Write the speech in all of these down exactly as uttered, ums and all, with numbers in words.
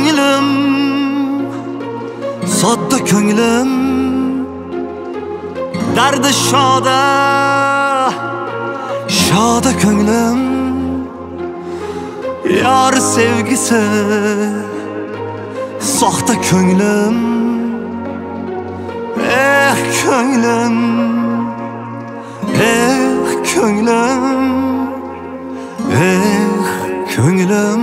ko'nglim, sodda ko'nglim, dardi shoda, shoda ko'nglim, yor sevgisi, soxta ko'nglim, eh ko'nglim, eh ko'nglim, eh ko'nglim.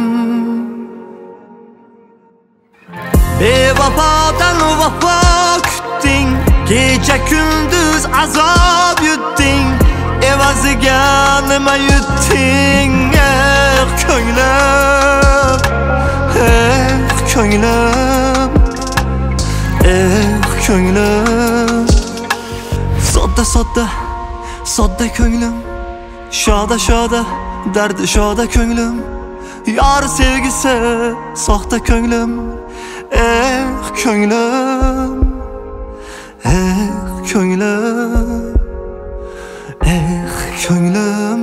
Bevafodan vafo kutding, kecha kunduz azob yutding, evaziga nima yutding? Eh ko'nglim, eh ko'nglim, eh ko'nglim. Sodda sodda, sodda ko'nglim, shoda shoda, dardi shoda ko'nglim, yor sevgisi, soxta ko'nglim, eh ko'nglim, eh ko'nglim, eh ko'nglim.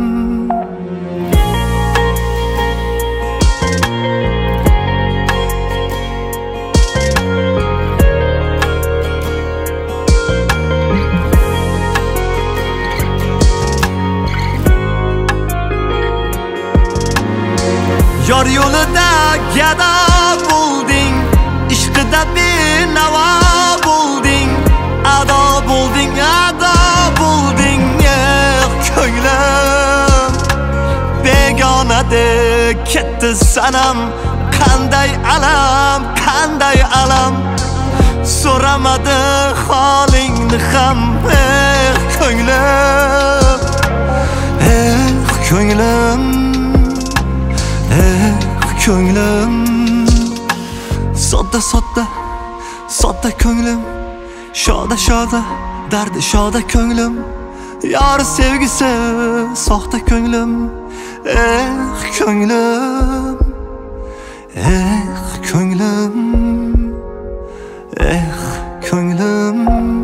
Yor yo'lida gado bo'lding, ishqida benavo bo'lding, ado bo'lding, ado bo'lding, eh ko'nglim. Begonadek ketdi sanam, qanday alam, qanday alam, so'ramadi holingni ham, eh ko'nglim, eh ko'nglim, eh ko'nglim. Sodda sodda, sodda ko'nglim, shoda shoda, dardi shoda ko'nglim, yor sevgisi, soxta ko'nglim, eh ko'nglim, eh ko'nglim, eh ko'nglim.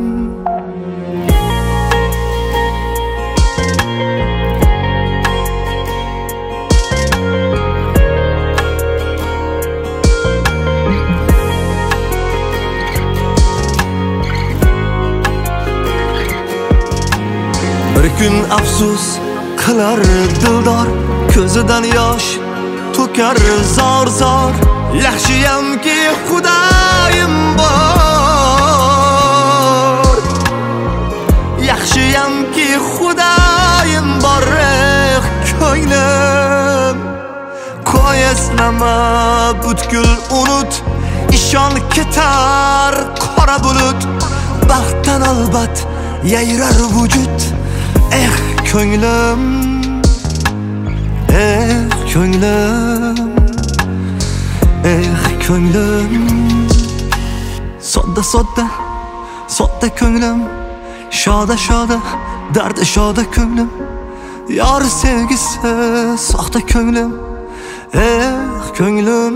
Bir kun afsus qilar dildor, ko'zidan yosh to'kar zor zor. Yaxshiyamki xudoyim bor, yaxshiyamki xudoyim bor, eh ko'nglim. Qo'y esnama butkul unut, ishon ketar qora bulut, baxtdan albat yayrar vujud, eh ko'nglim, eh ko'nglim, eh ko'nglim. Sodda sodda, sodda ko'nglim, shoda shoda, dardi shoda ko'nglim, yor sevgisi, soxta ko'nglim, eh ko'nglim,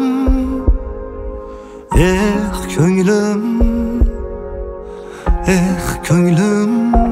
eh ko'nglim, eh ko'nglim.